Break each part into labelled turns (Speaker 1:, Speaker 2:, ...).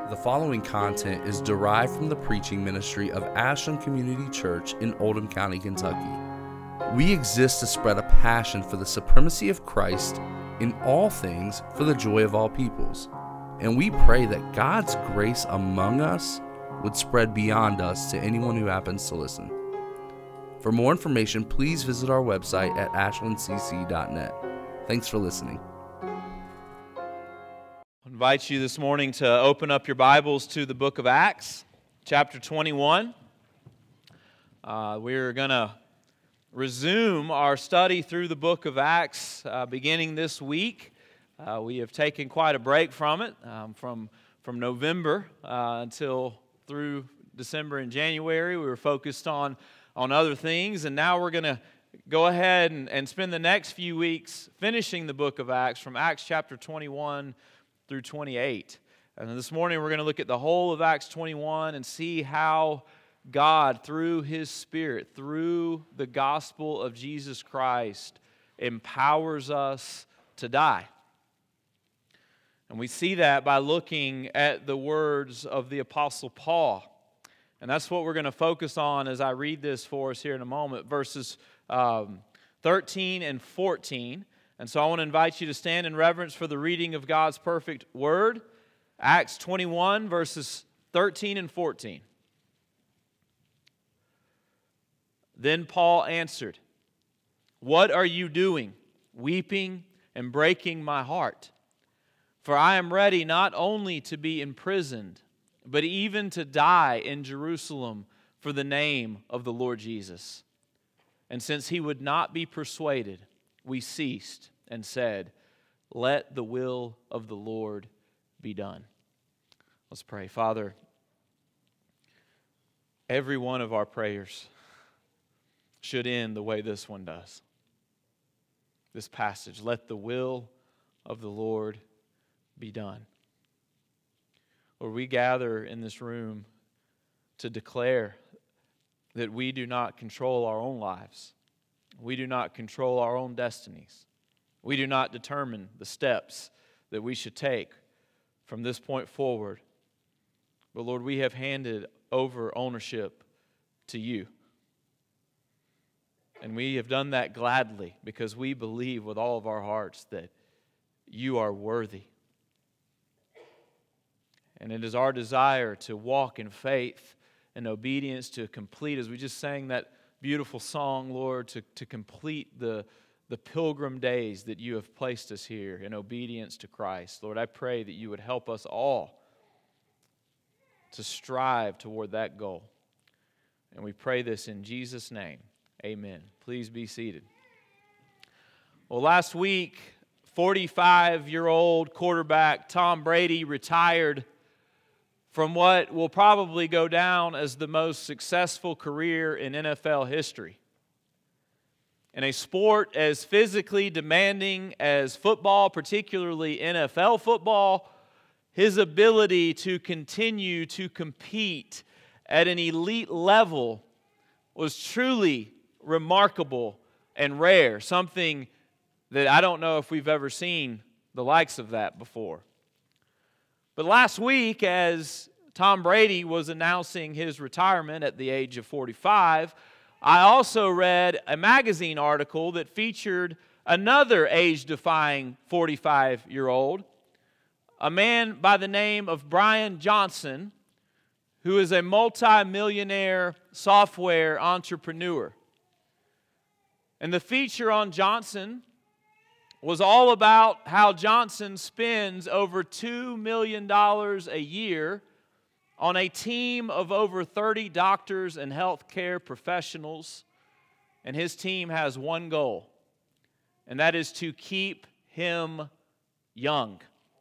Speaker 1: The following content is derived from the preaching ministry of Ashland Community Church in Oldham County, Kentucky. We exist to spread a passion for the supremacy of Christ in all things for the joy of all peoples. And we pray that God's grace among us would spread beyond us to anyone who happens to listen. For more information, please visit our website at ashlandcc.net. Thanks for listening.
Speaker 2: I invite you this morning to open up your Bibles to the book of Acts, chapter 21. We're going to resume our study through the book of Acts beginning this week. We have taken quite a break from it, from November until through December and January. We were focused on other things, and now we're going to go ahead and spend the next few weeks finishing the book of Acts from Acts chapter 21 through 28. And this morning we're going to look at the whole of Acts 21 and see how God, through His Spirit, through the gospel of Jesus Christ, empowers us to die. And we see that by looking at the words of the Apostle Paul. And that's what we're going to focus on as I read this for us here in a moment, verses 13 and 14. And so I want to invite you to stand in reverence for the reading of God's perfect word. Acts 21, verses 13 and 14. Then Paul answered, "What are you doing, weeping and breaking my heart? For I am ready not only to be imprisoned, but even to die in Jerusalem for the name of the Lord Jesus." And since he would not be persuaded, we ceased and said, "Let the will of the Lord be done." Let's pray. Father, every one of our prayers should end the way this one does. This passage, let the will of the Lord be done. Lord, we gather in this room to declare that we do not control our own lives. We do not control our own destinies. We do not determine the steps that we should take from this point forward. But Lord, we have handed over ownership to You. And we have done that gladly because we believe with all of our hearts that You are worthy. And it is our desire to walk in faith and obedience to complete, as we just sang that beautiful song, Lord, to complete the pilgrim days that You have placed us here in obedience to Christ. Lord, I pray that You would help us all to strive toward that goal. And we pray this in Jesus' name. Amen. Please be seated. Well, last week, 45-year-old quarterback Tom Brady retired from what will probably go down as the most successful career in NFL history. In a sport as physically demanding as football, particularly NFL football, his ability to continue to compete at an elite level was truly remarkable and rare, something that I don't know if we've ever seen the likes of that before. But last week, as Tom Brady was announcing his retirement at the age of 45, I also read a magazine article that featured another age-defying 45-year-old, a man by the name of Brian Johnson, who is a multi-millionaire software entrepreneur. And the feature on Johnson was all about how Johnson spends over $2 million a year on a team of over 30 doctors and healthcare professionals. And his team has one goal, and that is to keep him young.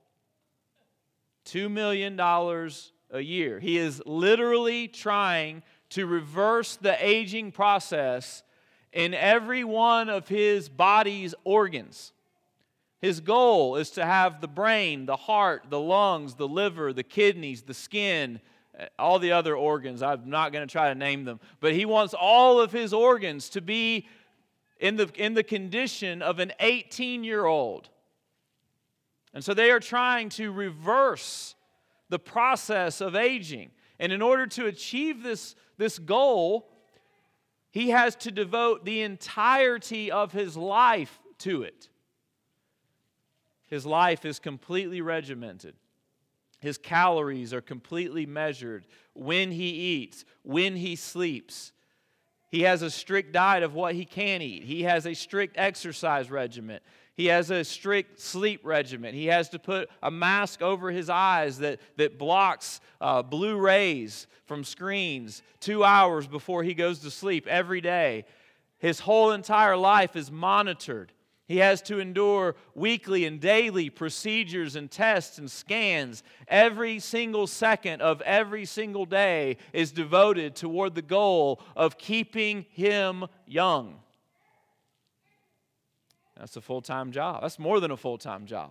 Speaker 2: $2 million a year. He is literally trying to reverse the aging process in every one of his body's organs. His goal is to have the brain, the heart, the lungs, the liver, the kidneys, the skin, all the other organs. I'm not going to try to name them. But he wants all of his organs to be in the condition of an 18-year-old. And so they are trying to reverse the process of aging. And in order to achieve this goal, he has to devote the entirety of his life to it. His life is completely regimented. His calories are completely measured. When he eats, when he sleeps. He has a strict diet of what he can eat. He has a strict exercise regimen. He has a strict sleep regimen. He has to put a mask over his eyes that blocks blue rays from screens 2 hours before he goes to sleep every day. His whole entire life is monitored. He has to endure weekly and daily procedures and tests and scans. Every single second of every single day is devoted toward the goal of keeping him young. That's a full-time job. That's more than a full-time job.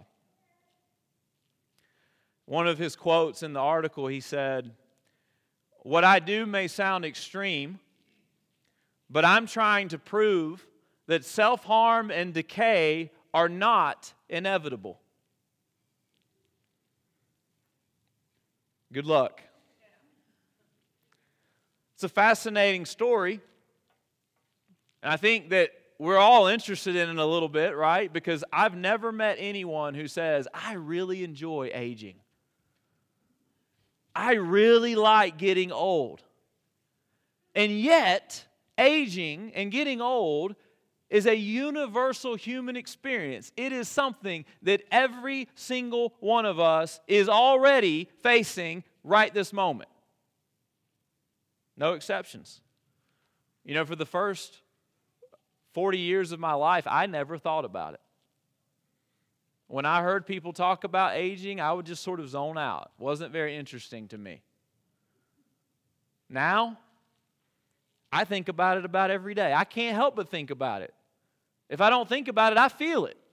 Speaker 2: One of his quotes in the article, he said, "What I do may sound extreme, but I'm trying to prove that self-harm and decay are not inevitable." Good luck. It's a fascinating story. And I think that we're all interested in it a little bit, right? Because I've never met anyone who says, "I really enjoy aging. I really like getting old." And yet, aging and getting old is a universal human experience. It is something that every single one of us is already facing right this moment. No exceptions. You know, for the first 40 years of my life, I never thought about it. When I heard people talk about aging, I would just sort of zone out. It wasn't very interesting to me. Now, I think about it about every day. I can't help but think about it. If I don't think about it, I feel it.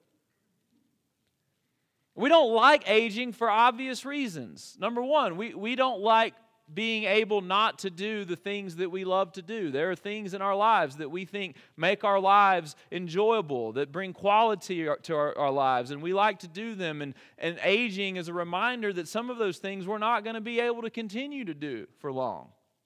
Speaker 2: We don't like aging for obvious reasons. Number one, we don't like being able not to do the things that we love to do. There are things in our lives that we think make our lives enjoyable, that bring quality to our lives, and we like to do them. And aging is a reminder that some of those things we're not going to be able to continue to do for long.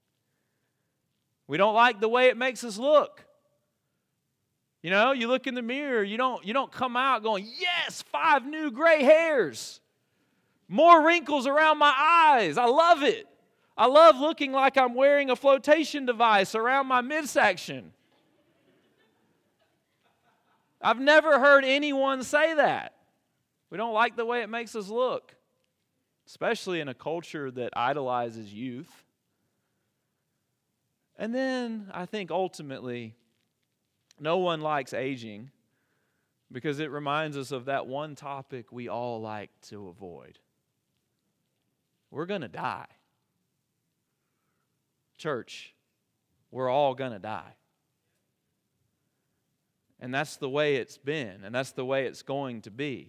Speaker 2: We don't like the way it makes us look. You know, you look in the mirror, you don't come out going, "Yes, 5 new gray hairs. More wrinkles around my eyes. I love it. I love looking like I'm wearing a flotation device around my midsection." I've never heard anyone say that. We don't like the way it makes us look, especially in a culture that idolizes youth. And then I think ultimately, no one likes aging because it reminds us of that one topic we all like to avoid. We're going to die. Church, we're all going to die. And that's the way it's been, and that's the way it's going to be.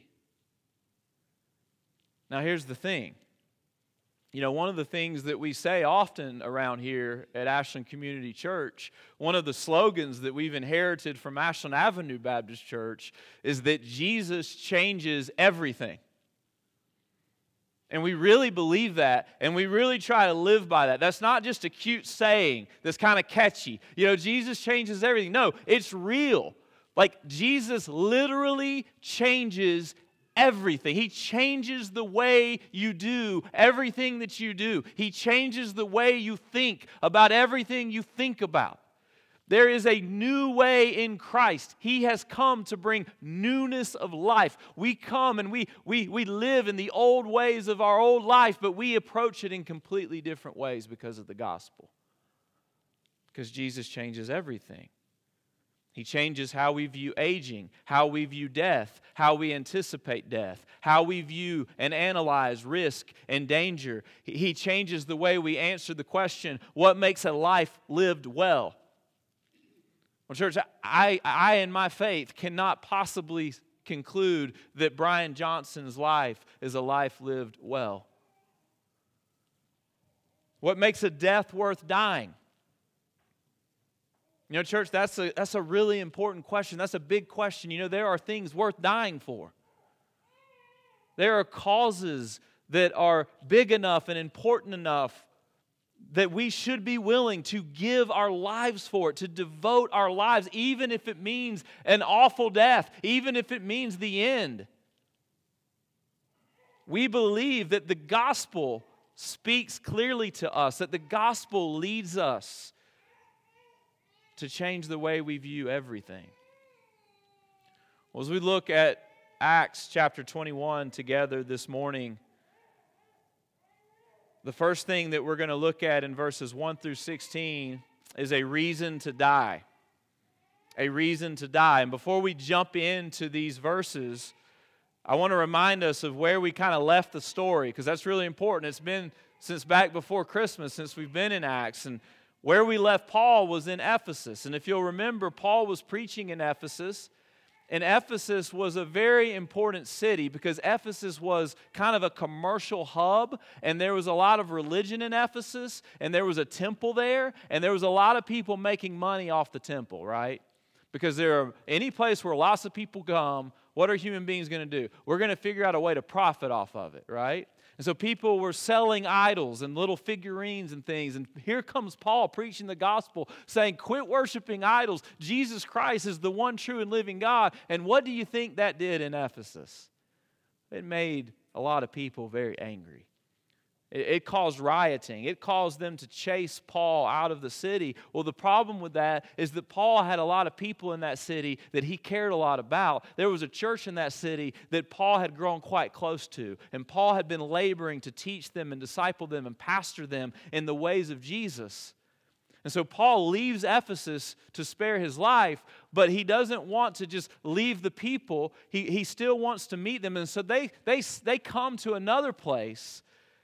Speaker 2: Now, here's the thing. You know, one of the things that we say often around here at Ashland Community Church, one of the slogans that we've inherited from Ashland Avenue Baptist Church is that Jesus changes everything. And we really believe that, and we really try to live by that. That's not just a cute saying that's kind of catchy. You know, Jesus changes everything. No, it's real. Like, Jesus literally changes everything. He changes the way you do everything that you do. He changes the way you think about everything you think about. There is a new way in Christ. He has come to bring newness of life. We come and we live in the old ways of our old life, but we approach it in completely different ways because of the gospel. Because Jesus changes everything. He changes how we view aging, how we view death, how we anticipate death, how we view and analyze risk and danger. He changes the way we answer the question, what makes a life lived well? Well, church, I in my faith cannot possibly conclude that Brian Johnson's life is a life lived well. What makes a death worth dying? You know, church, that's a really important question. That's a big question. You know, there are things worth dying for. There are causes that are big enough and important enough that we should be willing to give our lives for it, to devote our lives, even if it means an awful death, even if it means the end. We believe that the gospel speaks clearly to us, that the gospel leads us to change the way we view everything. Well, as we look at Acts chapter 21 together this morning, the first thing that we're going to look at in verses 1 through 16 is a reason to die. A reason to die. And before we jump into these verses, I want to remind us of where we kind of left the story, because that's really important. It's been since back before Christmas, since we've been in Acts. And where we left Paul was in Ephesus. And if you'll remember, Paul was preaching in Ephesus. And Ephesus was a very important city because Ephesus was kind of a commercial hub, and there was a lot of religion in Ephesus, and there was a temple there, and there was a lot of people making money off the temple, right? Because any place where lots of people come, what are human beings going to do? We're going to figure out a way to profit off of it, right? And so people were selling idols and little figurines and things. And here comes Paul preaching the gospel, saying, quit worshiping idols. Jesus Christ is the one true and living God. And what do you think that did in Ephesus? It made a lot of people very angry. It caused rioting. It caused them to chase Paul out of the city. Well, the problem with that is that Paul had a lot of people in that city that he cared a lot about. There was a church in that city that Paul had grown quite close to. And Paul had been laboring to teach them and disciple them and pastor them in the ways of Jesus. And so Paul leaves Ephesus to spare his life, but he doesn't want to just leave the people. He still wants to meet them. And so they come to another place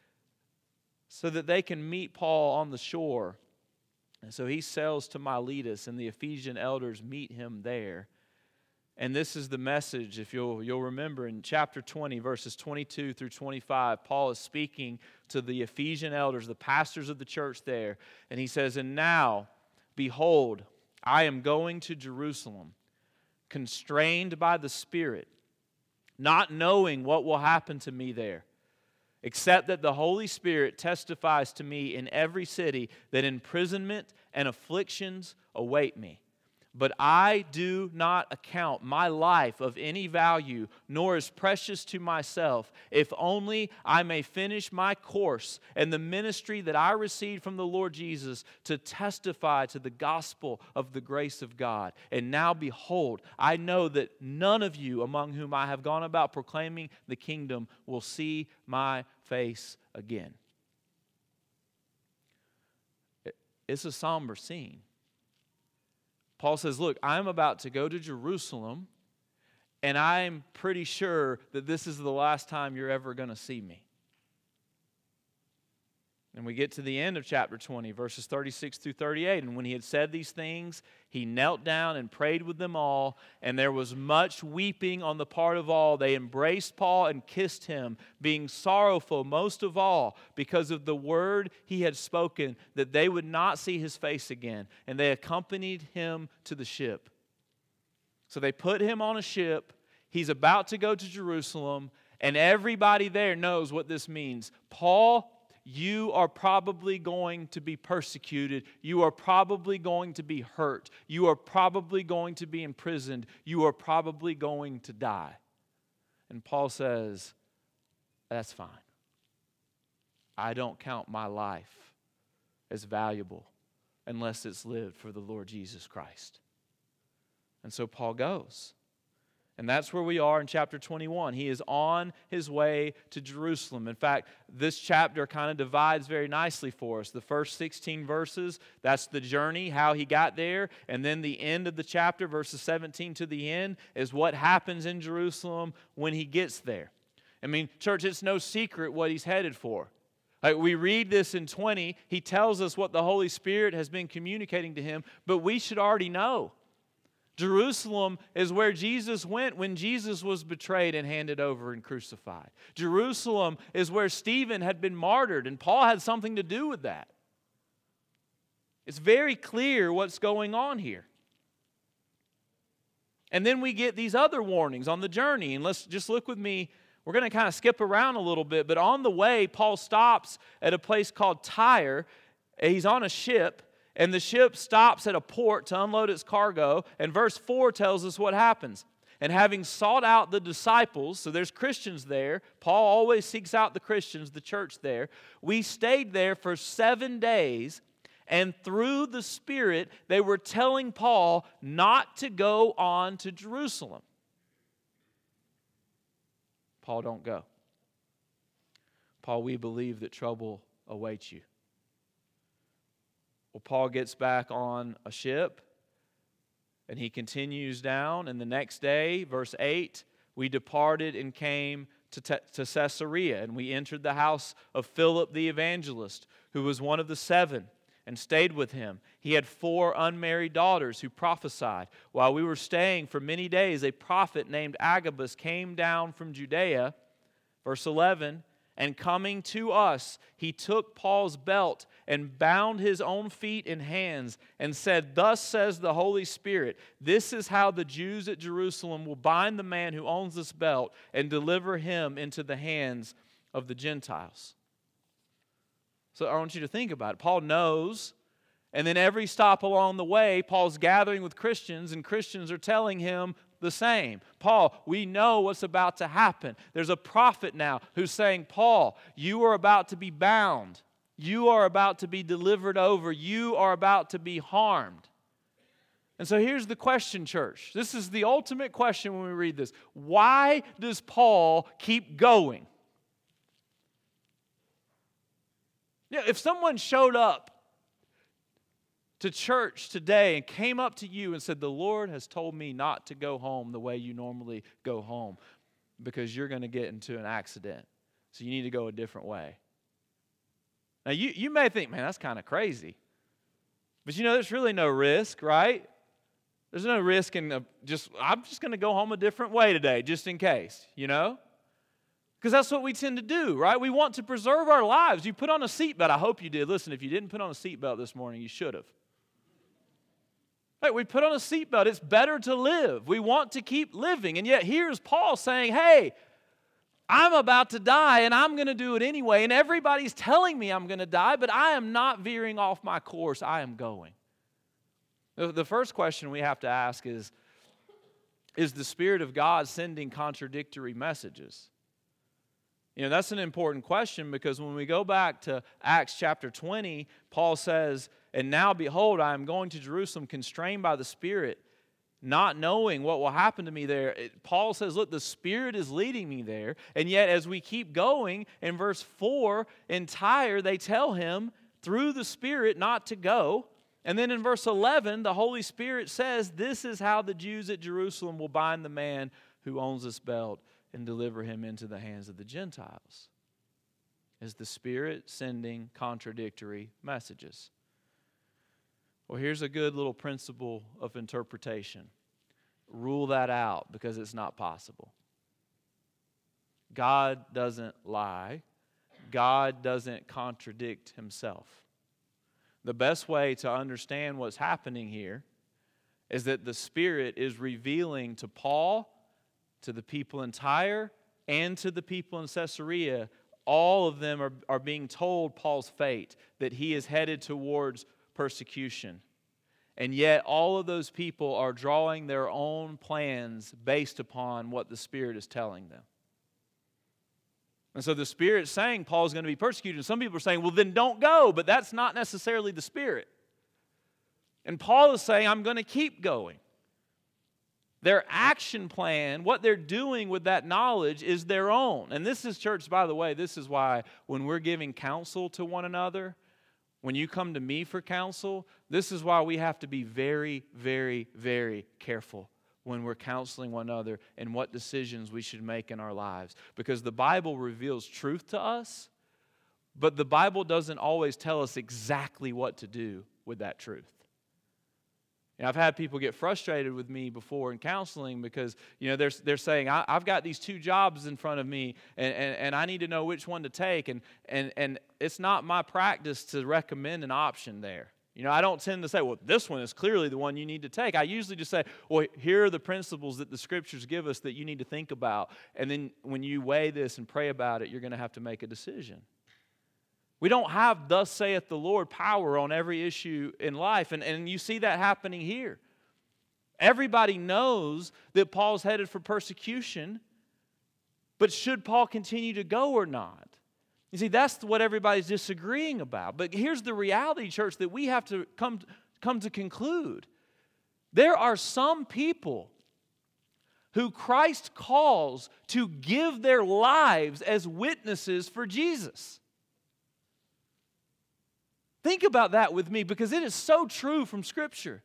Speaker 2: so that they can meet Paul on the shore. And so he sails to Miletus, and the Ephesian elders meet him there. And this is the message, if you'll remember, in chapter 20, verses 22 through 25, Paul is speaking to the Ephesian elders, the pastors of the church there. And he says, and now, behold, I am going to Jerusalem, constrained by the Spirit, not knowing what will happen to me there, except that the Holy Spirit testifies to me in every city that imprisonment and afflictions await me. But I do not account my life of any value, nor as precious to myself, if only I may finish my course and the ministry that I received from the Lord Jesus to testify to the gospel of the grace of God. And now behold, I know that none of you among whom I have gone about proclaiming the kingdom will see my face again. It's a somber scene. Paul says, look, I'm about to go to Jerusalem, and I'm pretty sure that this is the last time you're ever going to see me. And we get to the end of chapter 20, verses 36 through 38. And when he had said these things, he knelt down and prayed with them all. And there was much weeping on the part of all. They embraced Paul and kissed him, being sorrowful most of all because of the word he had spoken, that they would not see his face again. And they accompanied him to the ship. So they put him on a ship. He's about to go to Jerusalem. And everybody there knows what this means. Paul, you are probably going to be persecuted. You are probably going to be hurt. You are probably going to be imprisoned. You are probably going to die. And Paul says, that's fine. I don't count my life as valuable unless it's lived for the Lord Jesus Christ. And so Paul goes. And that's where we are in chapter 21. He is on his way to Jerusalem. In fact, this chapter kind of divides very nicely for us. The first 16 verses, that's the journey, how he got there. And then the end of the chapter, verses 17 to the end, is what happens in Jerusalem when he gets there. I mean, church, it's no secret what he's headed for. Like we read this in 20, he tells us what the Holy Spirit has been communicating to him, but we should already know. Jerusalem is where Jesus went when Jesus was betrayed and handed over and crucified. Jerusalem is where Stephen had been martyred, and Paul had something to do with that. It's very clear what's going on here. And then we get these other warnings on the journey, and let's just look with me We're going to kind of skip around a little bit, but on the way, Paul stops at a place called Tyre. He's on a ship, and the ship stops at a port to unload its cargo, and verse 4 tells us what happens. And having sought out the disciples, so there's Christians there. Paul always seeks out the Christians, the church there. We stayed there for 7 days, and through the Spirit, they were telling Paul not to go on to Jerusalem. Paul, don't go. Paul, we believe that trouble awaits you. Well, Paul gets back on a ship, and he continues down, and the next day, verse 8, we departed and came to Caesarea, and we entered the house of Philip the evangelist, who was one of the 7, and stayed with him. He had 4 unmarried daughters who prophesied. While we were staying for many days, a prophet named Agabus came down from Judea, verse 11, and coming to us, he took Paul's belt and bound his own feet and hands and said, "Thus says the Holy Spirit, this is how the Jews at Jerusalem will bind the man who owns this belt and deliver him into the hands of the Gentiles." So I want you to think about it. Paul knows, and then every stop along the way, Paul's gathering with Christians, and Christians are telling him the same. Paul, we know what's about to happen. There's a prophet now who's saying, Paul, you are about to be bound. You are about to be delivered over. You are about to be harmed. And so here's the question, church. This is the ultimate question when we read this. Why does Paul keep going? Yeah, if someone showed up to church today and came up to you and said, the Lord has told me not to go home the way you normally go home because you're going to get into an accident, so you need to go a different way. Now, you may think, man, that's kind of crazy. But you know, there's really no risk, right? There's no risk in I'm just going to go home a different way today, just in case, you know? Because that's what we tend to do, right? We want to preserve our lives. You put on a seatbelt. I hope you did. Listen, if you didn't put on a seatbelt this morning, you should have. Hey, we put on a seatbelt. It's better to live. We want to keep living. And yet here's Paul saying, hey, I'm about to die and I'm going to do it anyway. And everybody's telling me I'm going to die, but I am not veering off my course. I am going. The first question we have to ask is the Spirit of God sending contradictory messages? You know, that's an important question because when we go back to Acts chapter 20, Paul says, "And now behold, I am going to Jerusalem constrained by the Spirit, not knowing what will happen to me there." Paul says, look, the Spirit is leading me there. And yet as we keep going, in verse 4, in Tyre, they tell him through the Spirit not to go. And then in verse 11, the Holy Spirit says, this is how the Jews at Jerusalem will bind the man who owns this belt and deliver him into the hands of the Gentiles. Is the Spirit sending contradictory messages? Well, here's a good little principle of interpretation. Rule that out because it's not possible. God doesn't lie. God doesn't contradict himself. The best way to understand what's happening here is that the Spirit is revealing to Paul, to the people in Tyre, and to the people in Caesarea. All of them are being told Paul's fate, that he is headed towards persecution. And yet all of those people are drawing their own plans based upon what the Spirit is telling them. And so the Spirit's saying Paul's going to be persecuted. And some people are saying, well, then don't go. But that's not necessarily the Spirit. And Paul is saying, I'm going to keep going. Their action plan, what they're doing with that knowledge is their own. And this is, church, by the way, this is why when we're giving counsel to one another, when you come to me for counsel, this is why we have to be very, very, very careful when we're counseling one another and what decisions we should make in our lives. Because the Bible reveals truth to us, but the Bible doesn't always tell us exactly what to do with that truth. And I've had people get frustrated with me before in counseling because, you know, they're saying, I've got these 2 jobs in front of me and I need to know which one to take. And it's not my practice to recommend an option there. I don't tend to say, well, this one is clearly the one you need to take. I usually just say, well, here are the principles that the Scriptures give us that you need to think about. And then when you weigh this and pray about it, you're going to have to make a decision. We don't have thus saith the Lord power on every issue in life. And you see that happening here. Everybody knows that Paul's headed for persecution, but should Paul continue to go or not? You see, that's what everybody's disagreeing about. But here's the reality, church, that we have to come to conclude. There are some people who Christ calls to give their lives as witnesses for Jesus. Think about that with me, because it is so true from Scripture.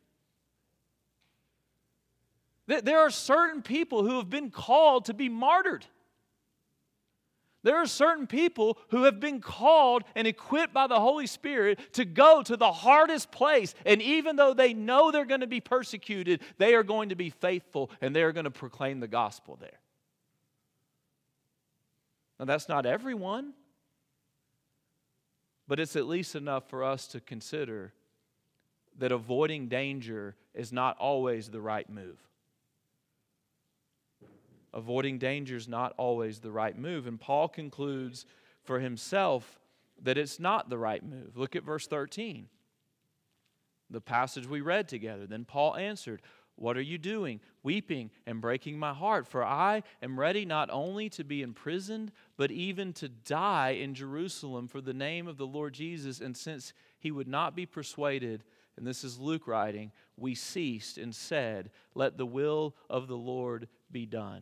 Speaker 2: There are certain people who have been called to be martyred. There are certain people who have been called and equipped by the Holy Spirit to go to the hardest place. And even though they know they're going to be persecuted, they are going to be faithful and they are going to proclaim the gospel there. Now, that's not everyone, but it's at least enough for us to consider that avoiding danger is not always the right move. Avoiding danger is not always the right move. And Paul concludes for himself that it's not the right move. Look at verse 13, the passage we read together. Then Paul answered, "What are you doing, weeping and breaking my heart? For I am ready not only to be imprisoned, but even to die in Jerusalem for the name of the Lord Jesus." And since he would not be persuaded, and this is Luke writing, we ceased and said, "Let the will of the Lord be done."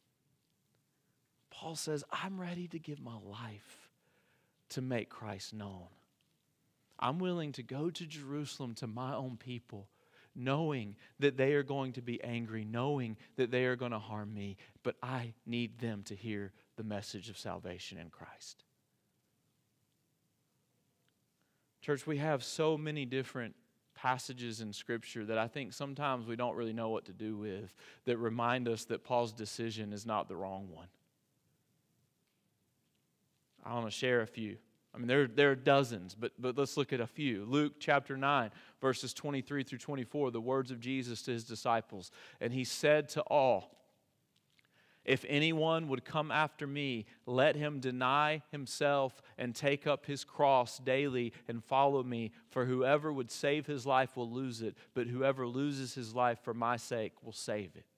Speaker 2: Paul says, I'm ready to give my life to make Christ known. I'm willing to go to Jerusalem to my own people, knowing that they are going to be angry, knowing that they are going to harm me, but I need them to hear the message of salvation in Christ. Church, we have so many different passages in Scripture that I think sometimes we don't really know what to do with, that remind us that Paul's decision is not the wrong one. I want to share a few. I mean, there are dozens, but let's look at a few. Luke chapter 9, verses 23 through 24, the words of Jesus to his disciples. And he said to all, "If anyone would come after me, let him deny himself and take up his cross daily and follow me. For whoever would save his life will lose it, but whoever loses his life for my sake will save it."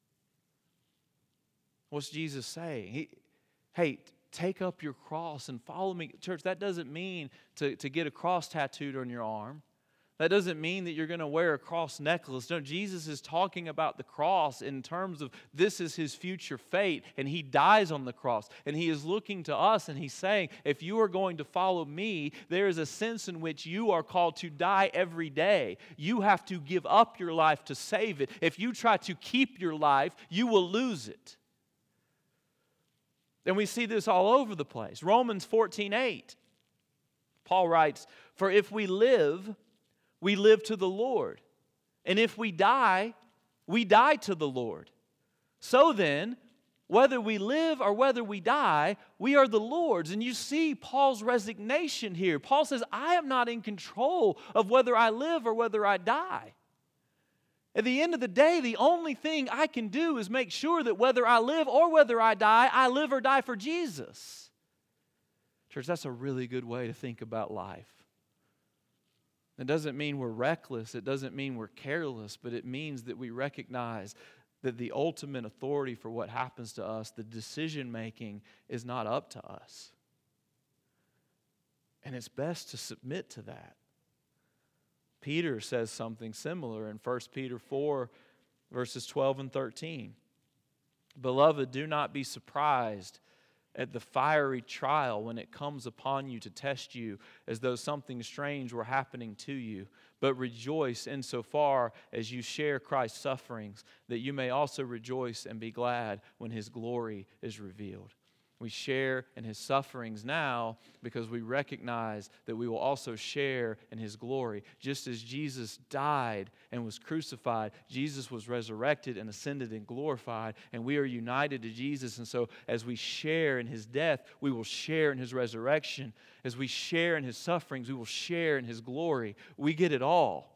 Speaker 2: What's Jesus saying? Hey, take up your cross and follow me. Church, that doesn't mean to get a cross tattooed on your arm. That doesn't mean that you're going to wear a cross necklace. No, Jesus is talking about the cross in terms of this is his future fate, and he dies on the cross. And he is looking to us, and he's saying, if you are going to follow me, there is a sense in which you are called to die every day. You have to give up your life to save it. If you try to keep your life, you will lose it. And we see this all over the place. Romans 14:8. Paul writes, "For if we live to the Lord. And if we die to the Lord. So then, whether we live or whether we die, we are the Lord's." And you see Paul's resignation here. Paul says, I am not in control of whether I live or whether I die. At the end of the day, the only thing I can do is make sure that whether I live or whether I die, I live or die for Jesus. Church, that's a really good way to think about life. It doesn't mean we're reckless. It doesn't mean we're careless, but it means that we recognize that the ultimate authority for what happens to us, the decision making, is not up to us. And it's best to submit to that. Peter says something similar in 1 Peter 4, verses 12 and 13. "Beloved, do not be surprised at the fiery trial when it comes upon you to test you as though something strange were happening to you. But rejoice insofar as you share Christ's sufferings, that you may also rejoice and be glad when his glory is revealed." We share in His sufferings now because we recognize that we will also share in His glory. Just as Jesus died and was crucified, Jesus was resurrected and ascended and glorified, and we are united to Jesus. And so as we share in His death, we will share in His resurrection. As we share in His sufferings, we will share in His glory. We get it all.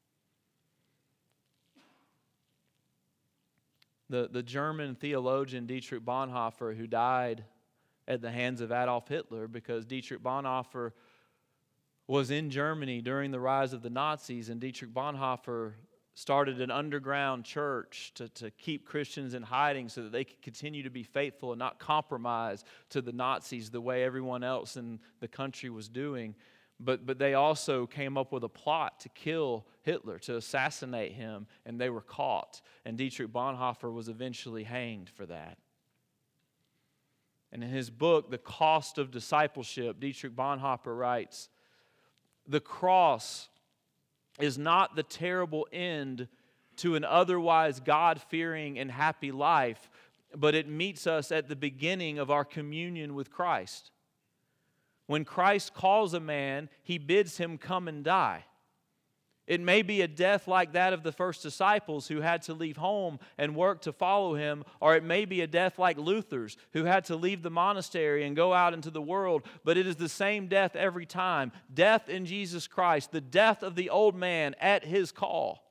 Speaker 2: The German theologian Dietrich Bonhoeffer, who died at the hands of Adolf Hitler because Dietrich Bonhoeffer was in Germany during the rise of the Nazis, and Dietrich Bonhoeffer started an underground church to keep Christians in hiding so that they could continue to be faithful and not compromise to the Nazis the way everyone else in the country was doing. But they also came up with a plot to kill Hitler, to assassinate him, and they were caught. And Dietrich Bonhoeffer was eventually hanged for that. And in his book, The Cost of Discipleship, Dietrich Bonhoeffer writes, "The cross is not the terrible end to an otherwise God-fearing and happy life, but it meets us at the beginning of our communion with Christ. When Christ calls a man, He bids him come and die. It may be a death like that of the first disciples who had to leave home and work to follow Him, or it may be a death like Luther's who had to leave the monastery and go out into the world, but it is the same death every time. Death in Jesus Christ, the death of the old man at His call."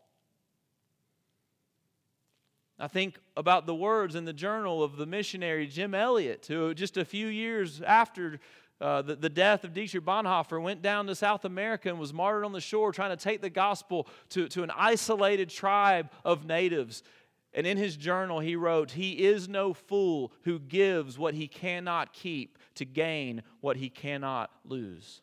Speaker 2: I think about the words in the journal of the missionary Jim Elliot, who just a few years after the death of Dietrich Bonhoeffer went down to South America and was martyred on the shore trying to take the gospel to an isolated tribe of natives. And in his journal he wrote, "He is no fool who gives what he cannot keep to gain what he cannot lose."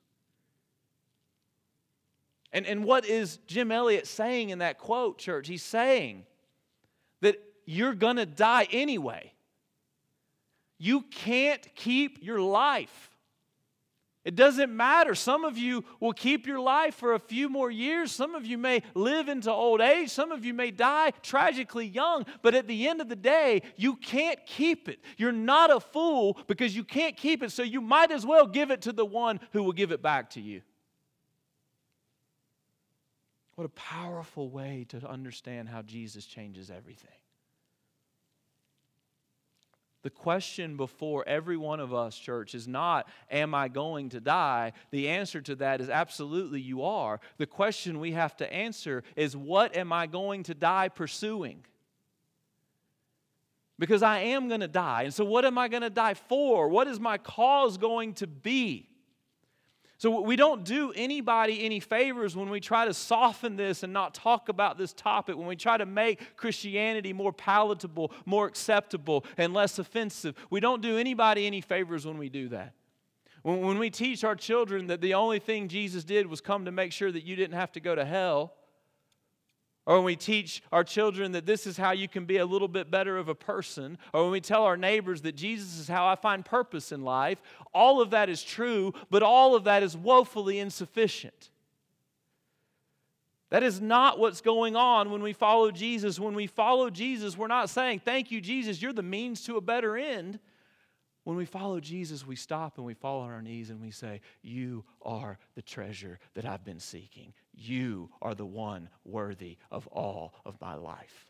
Speaker 2: And what is Jim Elliot saying in that quote, church? He's saying that you're going to die anyway. You can't keep your life. It doesn't matter. Some of you will keep your life for a few more years. Some of you may live into old age. Some of you may die tragically young. But at the end of the day, you can't keep it. You're not a fool because you can't keep it, so you might as well give it to the one who will give it back to you. What a powerful way to understand how Jesus changes everything. The question before every one of us, church, is not, am I going to die? The answer to that is absolutely you are. The question we have to answer is, what am I going to die pursuing? Because I am going to die. And so what am I going to die for? What is my cause going to be? So we don't do anybody any favors when we try to soften this and not talk about this topic, when we try to make Christianity more palatable, more acceptable, and less offensive. We don't do anybody any favors when we do that. When we teach our children that the only thing Jesus did was come to make sure that you didn't have to go to hell, or when we teach our children that this is how you can be a little bit better of a person, or when we tell our neighbors that Jesus is how I find purpose in life, all of that is true, but all of that is woefully insufficient. That is not what's going on when we follow Jesus. When we follow Jesus, we're not saying, thank you, Jesus, you're the means to a better end. When we follow Jesus, we stop and we fall on our knees and we say, you are the treasure that I've been seeking. You are the one worthy of all of my life.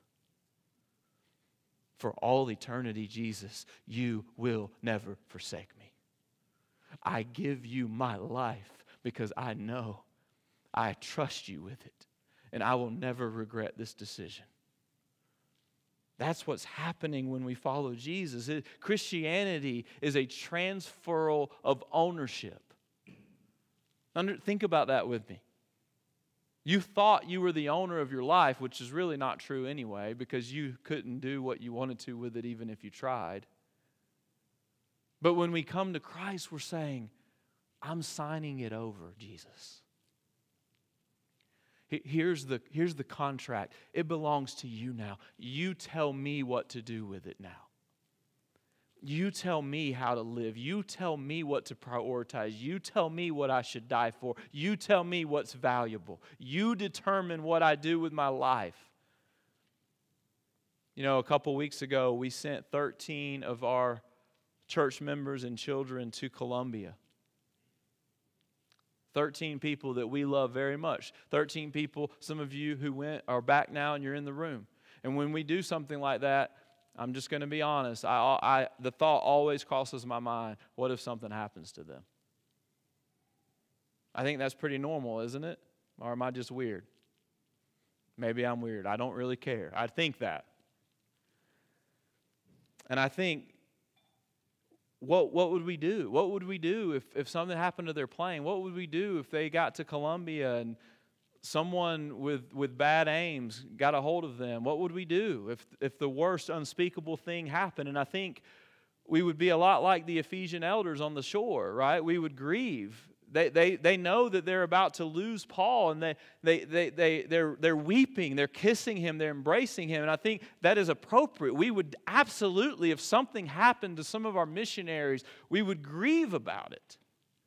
Speaker 2: For all eternity, Jesus, you will never forsake me. I give you my life because I know I trust you with it, and I will never regret this decision. That's what's happening when we follow Jesus. Christianity is a transferal of ownership. Think about that with me. You thought you were the owner of your life, which is really not true anyway, because you couldn't do what you wanted to with it even if you tried. But when we come to Christ, we're saying, I'm signing it over, Jesus. Here's the contract. It belongs to you now. You tell me what to do with it now. You tell me how to live. You tell me what to prioritize. You tell me what I should die for. You tell me what's valuable. You determine what I do with my life. You know, a couple weeks ago, we sent 13 of our church members and children to Colombia. 13 people that we love very much. 13 people, some of you who went are back now and you're in the room. And when we do something like that, I'm just going to be honest, the thought always crosses my mind, what if something happens to them? I think that's pretty normal, isn't it? Or am I just weird? Maybe I'm weird. I don't really care. I think that. And I think, what would we do? What would we do if something happened to their plane? What would we do if they got to Colombia and someone with bad aims got a hold of them? What would we do if the worst unspeakable thing happened? And I think we would be a lot like the Ephesian elders on the shore, right? We would grieve. They know that they're about to lose Paul, and they're weeping, they're kissing him, they're embracing him, and I think that is appropriate. We would absolutely, if something happened to some of our missionaries, we would grieve about it.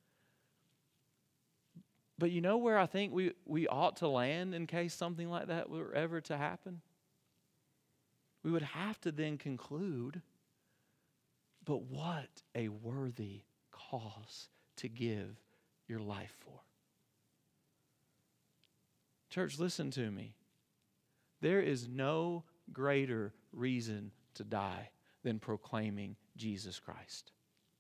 Speaker 2: But you know where I think we ought to land in case something like that were ever to happen? We would have to then conclude, but what a worthy cause to give your life for. Church, listen to me. There is no greater reason to die than proclaiming Jesus Christ.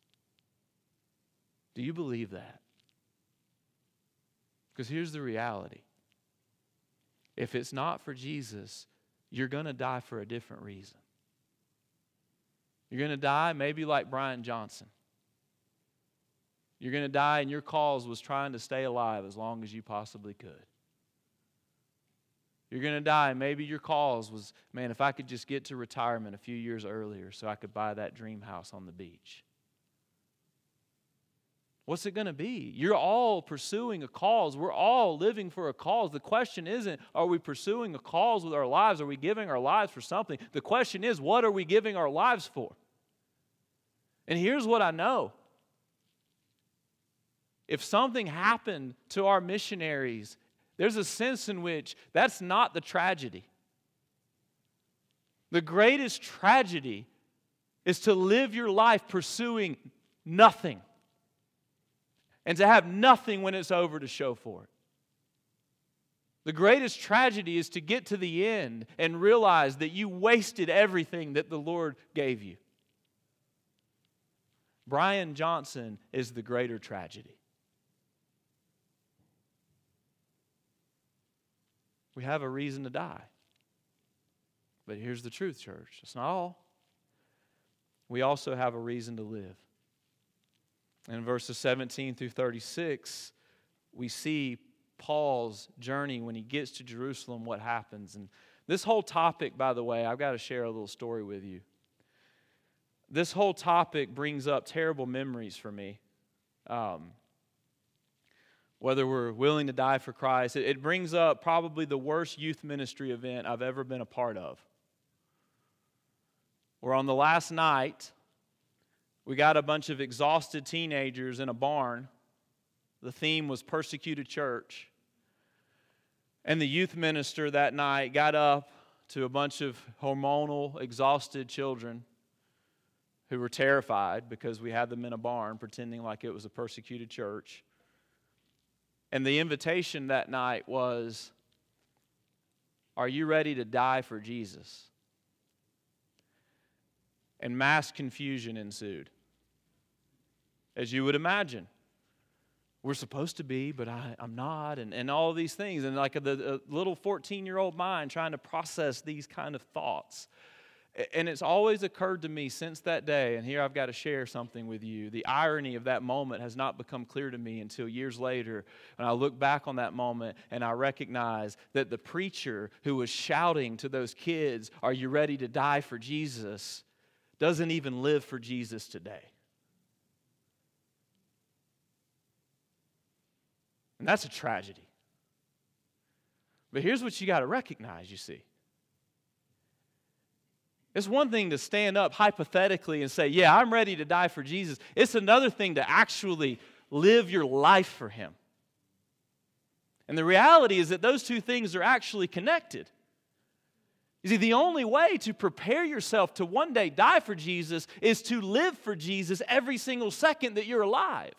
Speaker 2: Do you believe that? Because here's the reality. If it's not for Jesus, you're going to die for a different reason. You're going to die maybe like Brian Johnson. You're going to die and your cause was trying to stay alive as long as you possibly could. You're going to die and maybe your cause was, man, if I could just get to retirement a few years earlier so I could buy that dream house on the beach. What's it going to be? You're all pursuing a cause. We're all living for a cause. The question isn't, are we pursuing a cause with our lives? Are we giving our lives for something? The question is, what are we giving our lives for? And here's what I know. If something happened to our missionaries, there's a sense in which that's not the tragedy. The greatest tragedy is to live your life pursuing nothing and to have nothing when it's over to show for it. The greatest tragedy is to get to the end and realize that you wasted everything that the Lord gave you. Brian Johnson is the greater tragedy. We have a reason to die. But here's the truth, church. It's not all. We also have a reason to live. In verses 17 through 36, we see Paul's journey when he gets to Jerusalem, what happens. And this whole topic, by the way, I've got to share a little story with you. This whole topic brings up terrible memories for me. Whether we're willing to die for Christ, it brings up probably the worst youth ministry event I've ever been a part of. Where on the last night, we got a bunch of exhausted teenagers in a barn. The theme was persecuted church. And the youth minister that night got up to a bunch of hormonal, exhausted children who were terrified because we had them in a barn pretending like it was a persecuted church. And the invitation that night was, are you ready to die for Jesus? And mass confusion ensued. As you would imagine. We're supposed to be, but I'm not, and all these things. And like the little 14-year-old mind trying to process these kind of thoughts. And it's always occurred to me since that day, and here I've got to share something with you. The irony of that moment has not become clear to me until years later when I look back on that moment and I recognize that the preacher who was shouting to those kids, are you ready to die for Jesus, doesn't even live for Jesus today. And that's a tragedy. But here's what you got to recognize, you see. It's one thing to stand up hypothetically and say, yeah, I'm ready to die for Jesus. It's another thing to actually live your life for Him. And the reality is that those two things are actually connected. You see, the only way to prepare yourself to one day die for Jesus is to live for Jesus every single second that you're alive.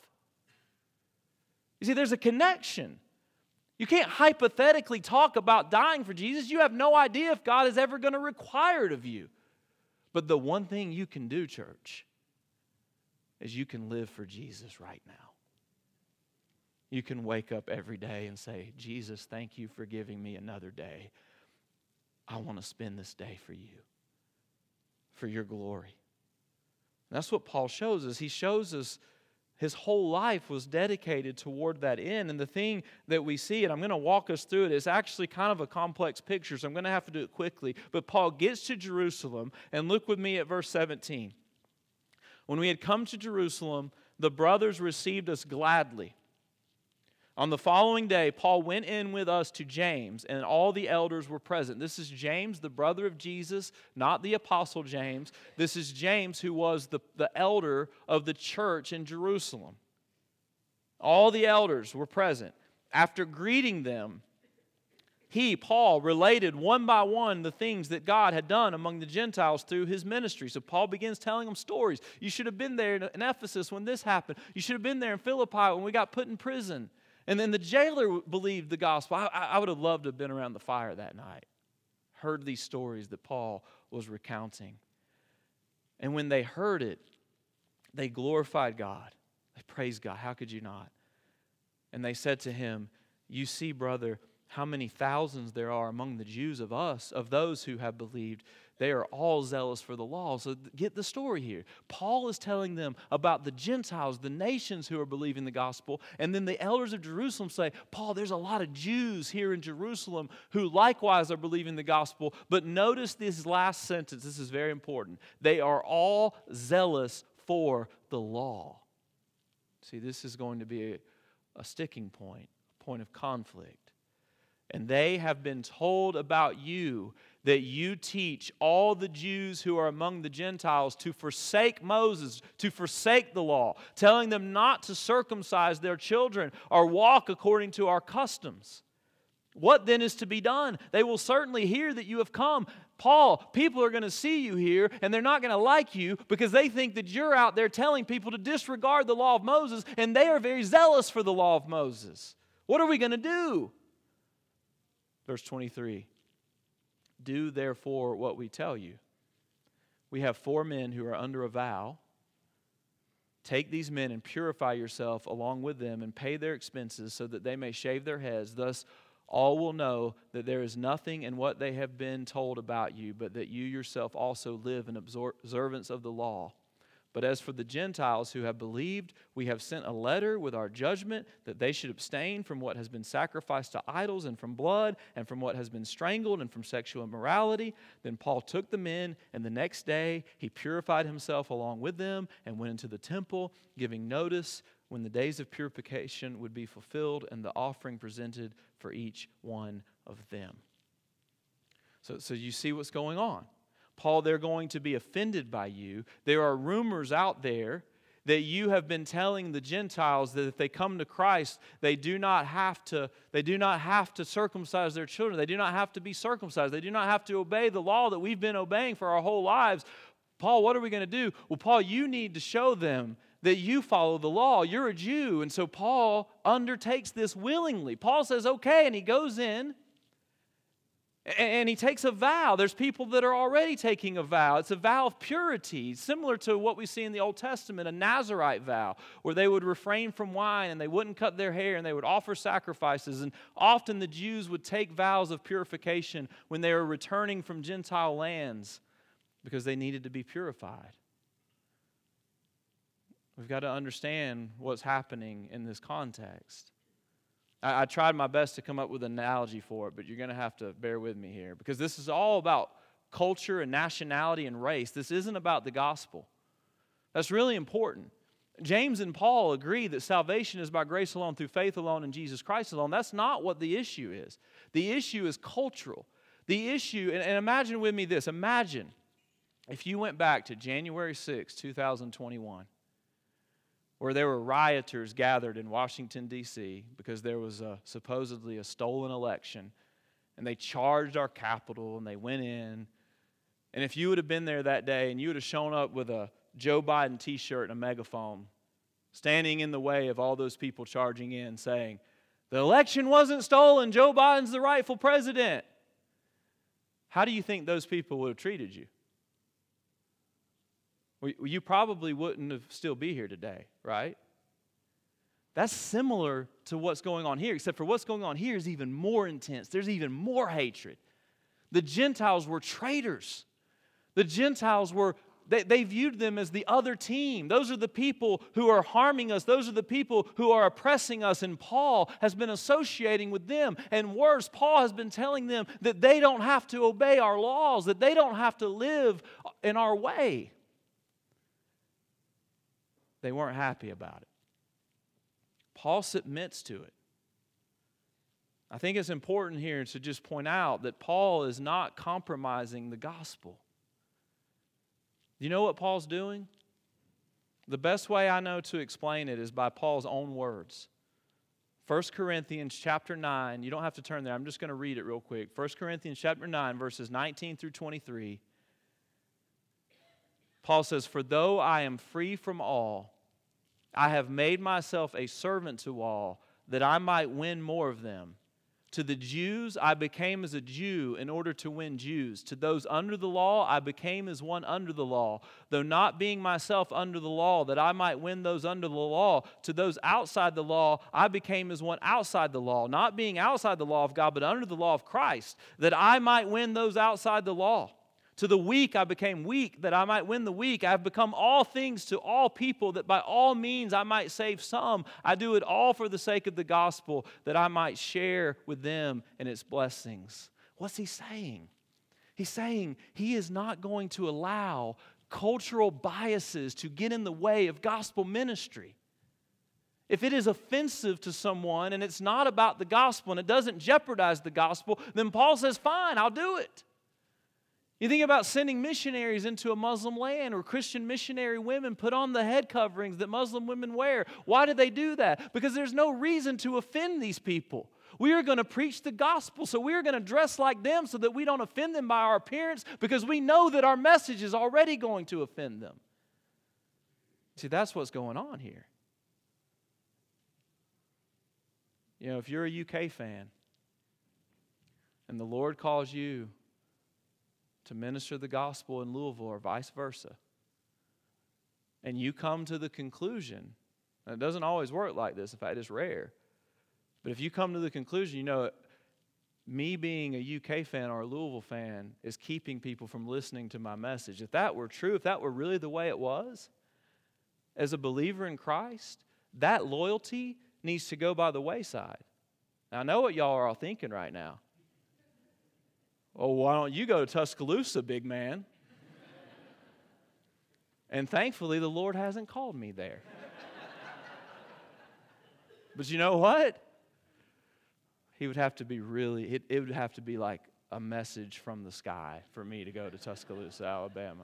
Speaker 2: You see, there's a connection. You can't hypothetically talk about dying for Jesus. You have no idea if God is ever going to require it of you. But the one thing you can do, church, is you can live for Jesus right now. You can wake up every day and say, Jesus, thank you for giving me another day. I want to spend this day for you, for your glory. And that's what Paul shows us. He shows us his whole life was dedicated toward that end. And the thing that we see, and I'm going to walk us through it, is actually kind of a complex picture, so I'm going to have to do it quickly. But Paul gets to Jerusalem, and look with me at verse 17. When we had come to Jerusalem, the brothers received us gladly. On the following day, Paul went in with us to James, and all the elders were present. This is James, the brother of Jesus, not the apostle James. This is James, who was the elder of the church in Jerusalem. All the elders were present. After greeting them, he, Paul, related one by one the things that God had done among the Gentiles through his ministry. So Paul begins telling them stories. You should have been there in Ephesus when this happened. You should have been there in Philippi when we got put in prison. And then the jailer believed the gospel. I would have loved to have been around the fire that night, heard these stories that Paul was recounting. And when they heard it, they glorified God. They praised God. How could you not? And they said to him, you see, brother, how many thousands there are among the Jews of us, of those who have believed. They are all zealous for the law. So get the story here. Paul is telling them about the Gentiles, the nations who are believing the gospel. And then the elders of Jerusalem say, Paul, there's a lot of Jews here in Jerusalem who likewise are believing the gospel. But notice this last sentence. This is very important. They are all zealous for the law. See, this is going to be a sticking point, a point of conflict. And they have been told about you that you teach all the Jews who are among the Gentiles to forsake Moses, to forsake the law, telling them not to circumcise their children or walk according to our customs. What then is to be done? They will certainly hear that you have come. Paul, people are going to see you here, and they're not going to like you because they think that you're out there telling people to disregard the law of Moses, and they are very zealous for the law of Moses. What are we going to do? Verse 23, do therefore what we tell you. We have 4 men who are under a vow. Take these men and purify yourself along with them and pay their expenses so that they may shave their heads. Thus all will know that there is nothing in what they have been told about you, but that you yourself also live in observance of the law. But as for the Gentiles who have believed, we have sent a letter with our judgment that they should abstain from what has been sacrificed to idols and from blood and from what has been strangled and from sexual immorality. Then Paul took them in, and the next day he purified himself along with them and went into the temple, giving notice when the days of purification would be fulfilled and the offering presented for each one of them. So you see what's going on. Paul, they're going to be offended by you. There are rumors out there that you have been telling the Gentiles that if they come to Christ, they do not have to circumcise their children. They do not have to be circumcised. They do not have to obey the law that we've been obeying for our whole lives. Paul, what are we going to do? Well, Paul, you need to show them that you follow the law. You're a Jew. And so Paul undertakes this willingly. Paul says, okay, and he goes in. And he takes a vow. There's people that are already taking a vow. It's a vow of purity, similar to what we see in the Old Testament, a Nazirite vow, where they would refrain from wine and they wouldn't cut their hair and they would offer sacrifices. And often the Jews would take vows of purification when they were returning from Gentile lands because they needed to be purified. We've got to understand what's happening in this context. I tried my best to come up with an analogy for it, but you're going to have to bear with me here because this is all about culture and nationality and race. This isn't about the gospel. That's really important. James and Paul agree that salvation is by grace alone, through faith alone, in Jesus Christ alone. That's not what the issue is. The issue is cultural. The issue, and imagine with me this. Imagine if you went back to January 6, 2021, where there were rioters gathered in Washington, D.C., because there was supposedly a stolen election, and they charged our Capitol, and they went in. And if you would have been there that day and you would have shown up with a Joe Biden t-shirt and a megaphone, standing in the way of all those people charging in, saying, the election wasn't stolen, Joe Biden's the rightful president, how do you think those people would have treated you? Well, you probably wouldn't have still be here today, right? That's similar to what's going on here, except for what's going on here is even more intense. There's even more hatred. The Gentiles were traitors. The Gentiles were, they viewed them as the other team. Those are the people who are harming us. Those are the people who are oppressing us. And Paul has been associating with them. And worse, Paul has been telling them that they don't have to obey our laws, that they don't have to live in our way. They weren't happy about it. Paul submits to it. I think it's important here to just point out that Paul is not compromising the gospel. You know what Paul's doing? The best way I know to explain it is by Paul's own words. 1 Corinthians chapter 9, you don't have to turn there, I'm just going to read it real quick. 1 Corinthians chapter 9, verses 19 through 23. Paul says, "For though I am free from all, I have made myself a servant to all, that I might win more of them. To the Jews I became as a Jew in order to win Jews. To those under the law I became as one under the law, though not being myself under the law, that I might win those under the law. To those outside the law I became as one outside the law, not being outside the law of God, but under the law of Christ, that I might win those outside the law. To the weak I became weak, that I might win the weak. I have become all things to all people, that by all means I might save some. I do it all for the sake of the gospel, that I might share with them in its blessings." What's he saying? He's saying he is not going to allow cultural biases to get in the way of gospel ministry. If it is offensive to someone and it's not about the gospel and it doesn't jeopardize the gospel, then Paul says, fine, I'll do it. You think about sending missionaries into a Muslim land, or Christian missionary women put on the head coverings that Muslim women wear. Why do they do that? Because there's no reason to offend these people. We are going to preach the gospel, so we are going to dress like them so that we don't offend them by our appearance, because we know that our message is already going to offend them. See, that's what's going on here. You know, if you're a UK fan and the Lord calls you to minister the gospel in Louisville or vice versa, and you come to the conclusion, and it doesn't always work like this, in fact it's rare, but if you come to the conclusion, you know, me being a UK fan or a Louisville fan is keeping people from listening to my message. If that were true, if that were really the way it was, as a believer in Christ, that loyalty needs to go by the wayside. Now I know what y'all are all thinking right now. Oh, why don't you go to Tuscaloosa, big man? And thankfully, the Lord hasn't called me there. But you know what? He would have to be really, it would have to be like a message from the sky for me to go to Tuscaloosa, Alabama.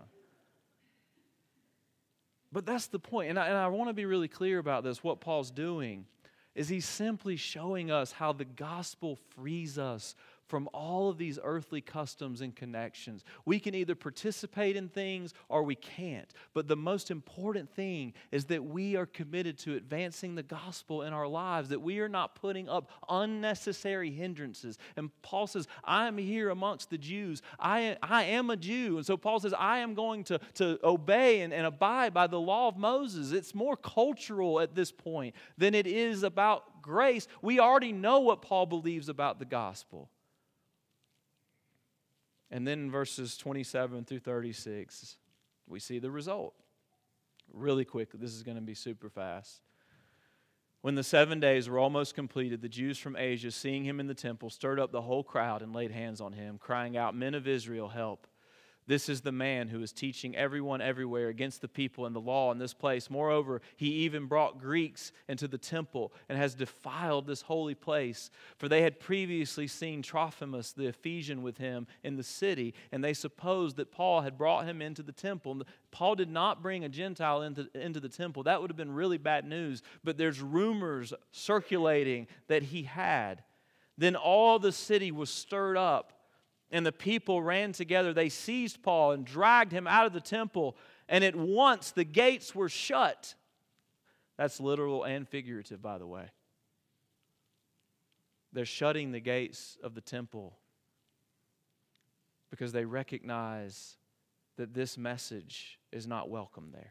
Speaker 2: But that's the point. And I want to be really clear about this. What Paul's doing is he's simply showing us how the gospel frees us from all of these earthly customs and connections. We can either participate in things or we can't. But the most important thing is that we are committed to advancing the gospel in our lives, that we are not putting up unnecessary hindrances. And Paul says, I am here amongst the Jews. I am a Jew. And so Paul says, I am going to obey and abide by the law of Moses. It's more cultural at this point than it is about grace. We already know what Paul believes about the gospel. And then in verses 27 through 36, we see the result. Really quickly, this is going to be super fast. When the 7 days were almost completed, the Jews from Asia, seeing him in the temple, stirred up the whole crowd and laid hands on him, crying out, "Men of Israel, help. This is the man who is teaching everyone everywhere against the people and the law in this place. Moreover, he even brought Greeks into the temple and has defiled this holy place. For they had previously seen Trophimus the Ephesian with him in the city, and they supposed that Paul had brought him into the temple." Paul did not bring a Gentile into the temple. That would have been really bad news. But there's rumors circulating that he had. Then all the city was stirred up, and the people ran together. They seized Paul and dragged him out of the temple, and at once the gates were shut. That's literal and figurative, by the way. They're shutting the gates of the temple because they recognize that this message is not welcome there.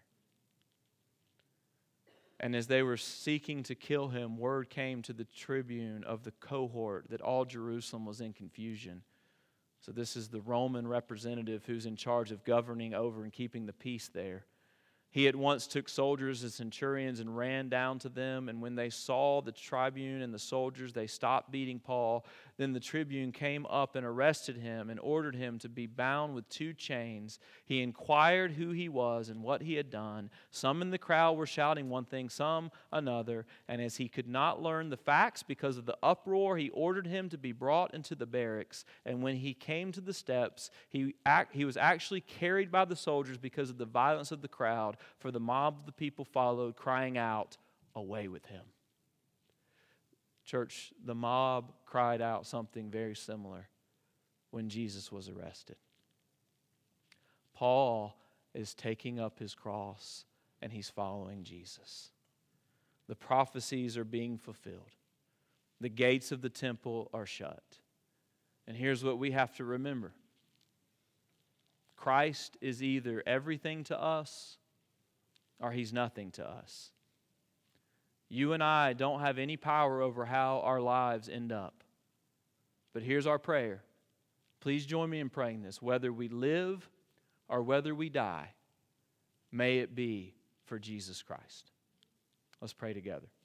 Speaker 2: And as they were seeking to kill him, word came to the tribune of the cohort that all Jerusalem was in confusion. So this is the Roman representative who's in charge of governing over and keeping the peace there. He at once took soldiers and centurions and ran down to them. And when they saw the tribune and the soldiers, they stopped beating Paul. Then the tribune came up and arrested him and ordered him to be bound with 2 chains. He inquired who he was and what he had done. Some in the crowd were shouting one thing, some another. And as he could not learn the facts because of the uproar, he ordered him to be brought into the barracks. And when he came to the steps, he was actually carried by the soldiers because of the violence of the crowd. For the mob of the people followed, crying out, "Away with him." Church, the mob cried out something very similar when Jesus was arrested. Paul is taking up his cross and he's following Jesus. The prophecies are being fulfilled. The gates of the temple are shut. And here's what we have to remember. Christ is either everything to us or he's nothing to us. You and I don't have any power over how our lives end up. But here's our prayer. Please join me in praying this. Whether we live or whether we die, may it be for Jesus Christ. Let's pray together.